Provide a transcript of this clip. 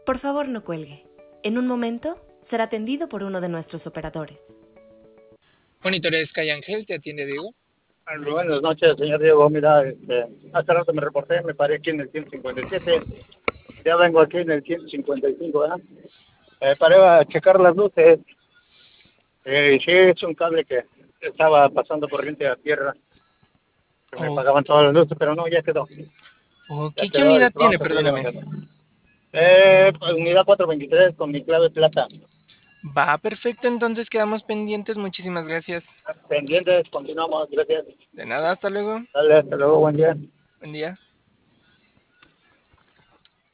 Por favor, no cuelgue. En un momento será atendido por uno de nuestros operadores. Monitores Sky Ángel, te atiende Diego. Buenas noches, señor Diego. Mira, hace rato me reporté, me paré aquí en el 157. Ya vengo aquí en el 155, ¿verdad? Paré a checar las luces. Sí, es un cable que estaba pasando corriente a tierra. Que me Oh, pagaban todas las luces, pero no, ya quedó. ok, Ya ¿qué quedó y unidad vamos tiene? a seguirle Perdóname. mandando. Pues, unidad 423 con mi clave plata. Va, perfecto, entonces quedamos pendientes. Muchísimas gracias. Pendientes, continuamos. Gracias. De nada, hasta luego. Dale, hasta luego, buen día. Buen día.